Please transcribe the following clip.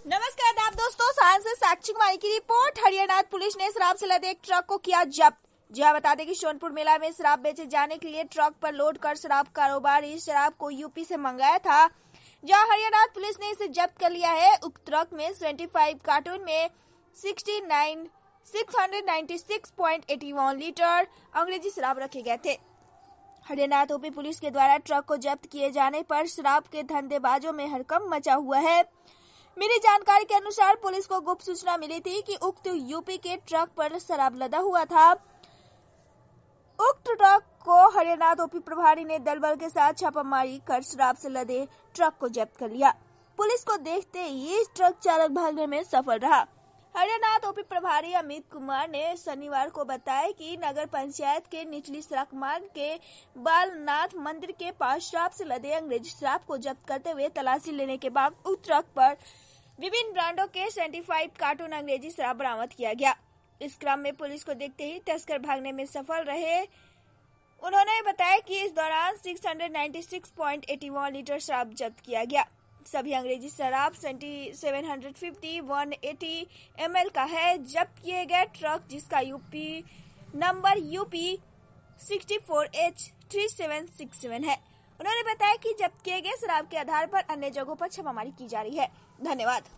नमस्कार आदाब दोस्तों, साइंस से साक्षी कुमारी की रिपोर्ट। हरियाणा पुलिस ने शराब से लदे एक ट्रक को किया जब्त। जी हाँ, बता दें कि सोनपुर मेला में शराब बेचे जाने के लिए ट्रक पर लोड कर शराब कारोबारी शराब को यूपी से मंगाया था, जहां हरियाणा पुलिस ने इसे जब्त कर लिया है। उक्त ट्रक में 25 कार्टून में 696.81 लीटर अंग्रेजी शराब रखे गए थे। हरियाणा यूपी पुलिस के द्वारा ट्रक को जब्त किए जाने पर शराब के धंधेबाजों में हड़कंप मचा हुआ है। मिली जानकारी के अनुसार पुलिस को गुप्त सूचना मिली थी कि उक्त यूपी के ट्रक पर शराब लदा हुआ था। उक्त ट्रक को हरियाणा यूपी प्रभारी ने दल बल के साथ छापामारी कर शराब से लदे ट्रक को जब्त कर लिया। पुलिस को देखते ही ट्रक चालक भागने में सफल रहा। हरियाणा यूपी प्रभारी अमित कुमार ने शनिवार को बताया कि नगर पंचायत के निचली सड़क मार्ग के बालनाथ मंदिर के पास शराब से लदे अंग्रेजी शराब को जब्त करते हुए तलाशी लेने के बाद उक्त ट्रक पर विभिन्न ब्रांडों के 75 कार्टून अंग्रेजी शराब बरामद किया गया। इस क्रम में पुलिस को देखते ही तस्कर भागने में सफल रहे। उन्होंने बताया कि इस दौरान 696.81 लीटर शराब जब्त किया गया। सभी अंग्रेजी शराब 750-180 ml का है। जब्त किए गए ट्रक जिसका यूपी नंबर UP 64H3767 है। उन्होंने बताया कि जब्त किए गए शराब के आधार पर अन्य जगहों पर छापामारी की जा रही है। धन्यवाद।